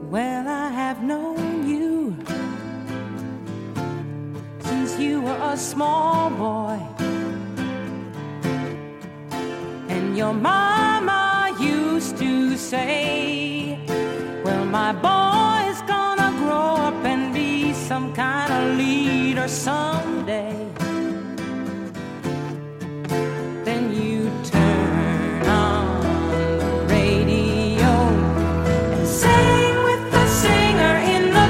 Well, I have known you since you were a small boy, and your mama used to say, well, my boy's gonna grow up and be some kind of leader someday. Then you turn on the radio and sing with the singer in the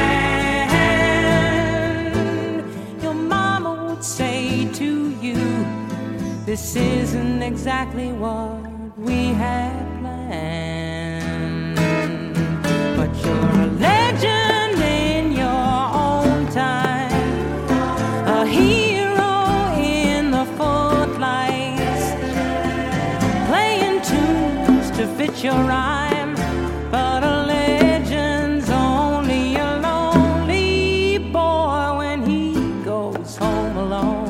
band. Your mama would say to you, this isn't exactly what we had planned, but you're a legend in your own time, a hero in the footlights, playing tunes to fit your rhyme, but a legend's only a lonely boy when he goes home alone.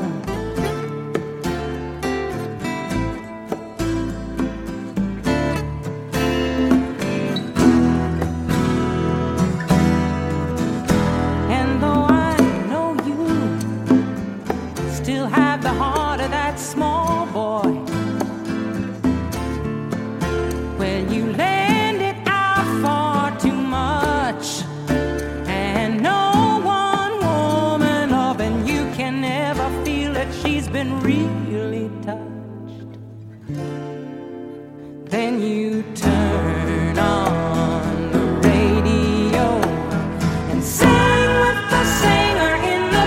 Still have the heart of that small boy. Well, you lend it out far too much, and no one woman loving you can ever feel that she's been really touched. Then you turn on the radio and sing with the singer in the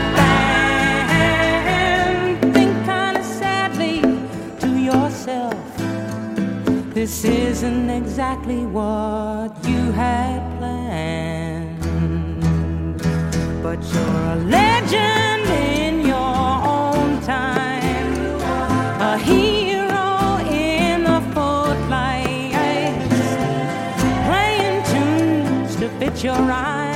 band. This isn't exactly what you had planned, but you're a legend in your own time, a hero in the footlights, playing tunes to fit your rhyme.